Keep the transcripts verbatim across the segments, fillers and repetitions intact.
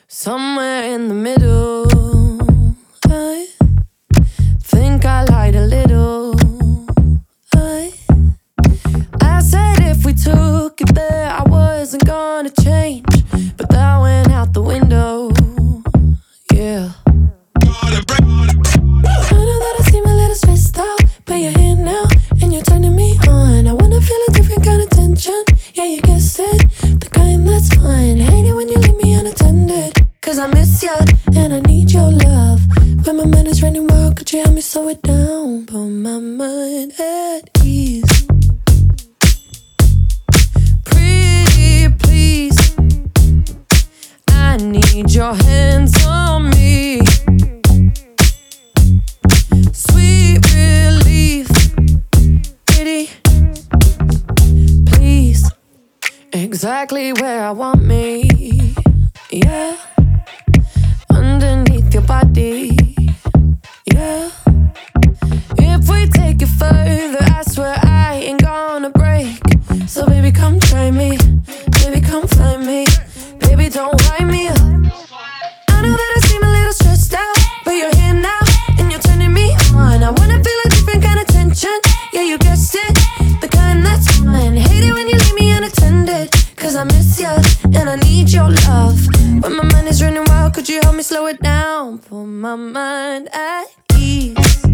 Somewhere in the middle, I think I lied a little. I, I said if we took it there, I wasn't gonna change, but that went out the window. Yeah. I know that I seem a little stressed out, but you're here now and you're turning me on. I wanna feel a different kind of tension. Yeah, you guessed it, the kind that's fun. Hate it when you leave me unattended, cause I miss you and I need your love. When my mind is running wild, could you help me slow it down? Put my mind at ease. Pretty please, I need your hands on me. Sweet relief, pretty please, exactly where I want me. Yeah, underneath your body. Yeah, if we take it further, I swear I ain't gonna break. So baby, come try me. Baby, come find me. Baby, don't wind me up. I know that I seem a little stressed out, but you're here now and you're turning me on. I wanna feel a different kind of tension. Yeah, you guessed it, the kind that's fun. Hate it when you leave me unattended, cause I miss you and I need your love. When my mind is running wild, could you help me slow it down? Put my mind at ease.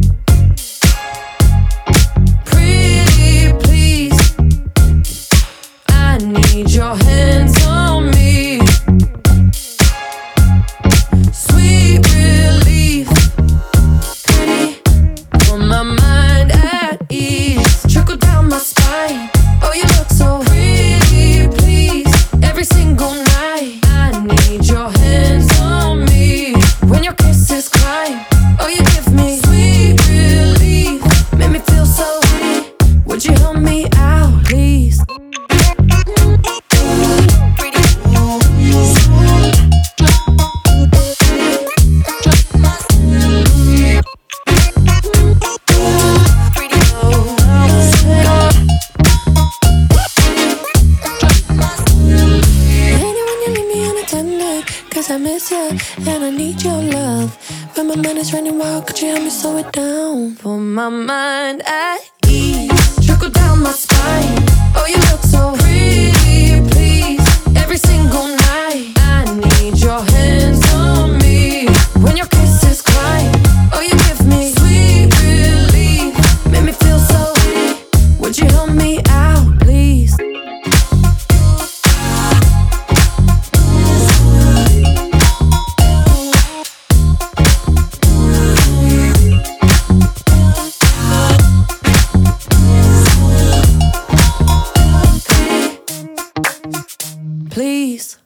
Pretty please, I need your hands on me. Sweet relief, pretty, put my mind at ease. Trickle down my spine, oh you look so pretty please. Every single night, I need your hands on me. When your kisses climb, oh you give me sweet relief. Make me feel so weak, would you help me out please? Cause I miss you and I need your love. When my mind is running wild, could you help me slow it down? Put my mind at ease. Trickle down my spine, oh you look so pretty please. Every single night, I need your hands on me. When your kisses climb, oh you give me sweet relief. Make me feel so weak, would you help me out please? Please.